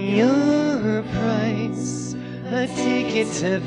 your price, a ticket to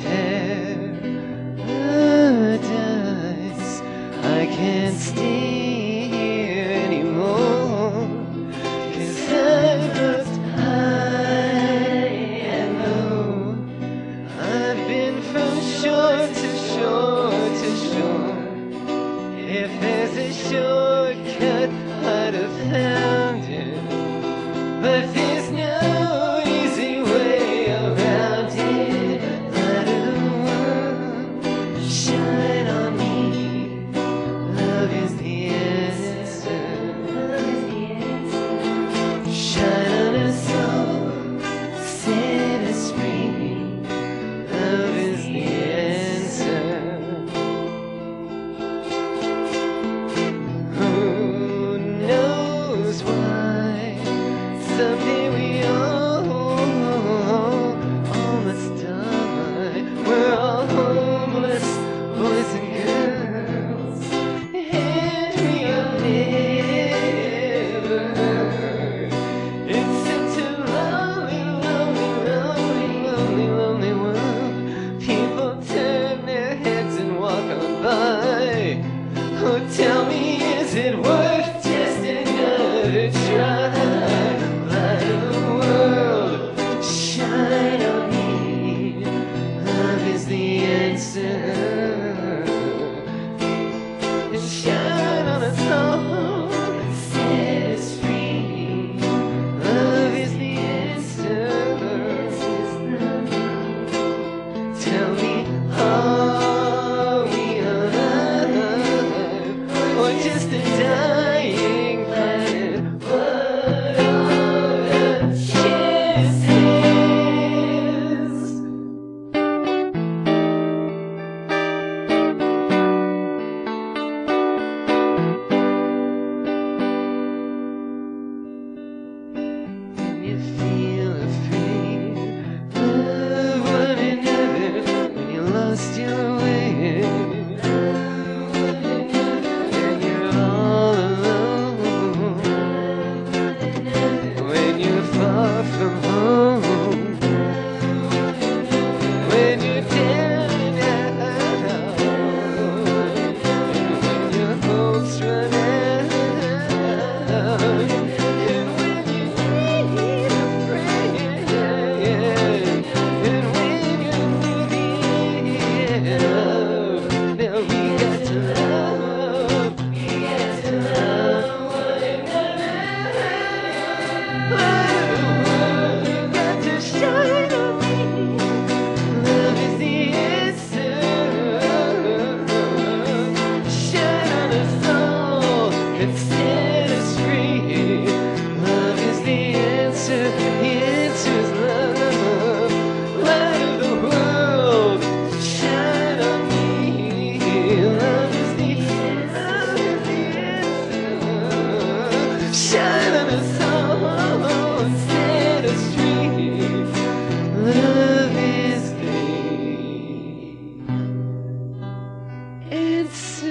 paradise. I can't stay here anymore, 'cause I've looked high and low. I've been from shore to shore to shore. If there's a shortcut, I'd have found it, but there's no easy way around it. Light of the world, shine on me. Love is the answer. Shine on us all, set us free. Love is the answer. Who knows why? Someday we all must die. We're all homeless, boys and girls, and we are never heard. It's such a lonely, lonely, lonely, lonely, lonely world. People turn their heads and walk on by. Oh, tell me, is it worth just another try? Light of the world, shine on me. Love is the answer. And shine on us all, set us free. Love is the answer. Tell me, are we alive, or just a dying planet? What are the chances? When you feel afraid of one another, when you lost your way, when you're all alone, when you're far from home, when you're down and out, when your hopes run out, and when you need a friend, and when you're needing love, now we got to love, we got to love one another. Light of the world, you got to shine on me. Love is the answer. Shine on us all and set us free. Love is the answer. The answer is love. Light of the world, shine on me. Love is the answer. Shine on us all and set us free. Love is the answer.